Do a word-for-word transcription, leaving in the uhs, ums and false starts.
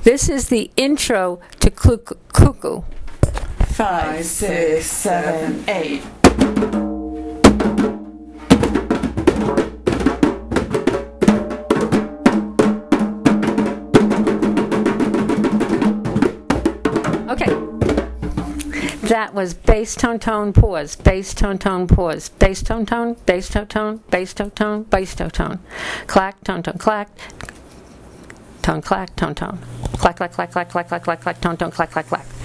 This is the intro to Cuckoo. Cuckoo. Five, six, seven, eight. Okay. That was bass tone tone pause, bass tone tone pause, bass tone tone, bass tone tone, bass tone tone, bass tone tone, clack tone tone clack, tone clack tone tone, clack clack clack clack clack clack clack clack tone tone clack clack clack.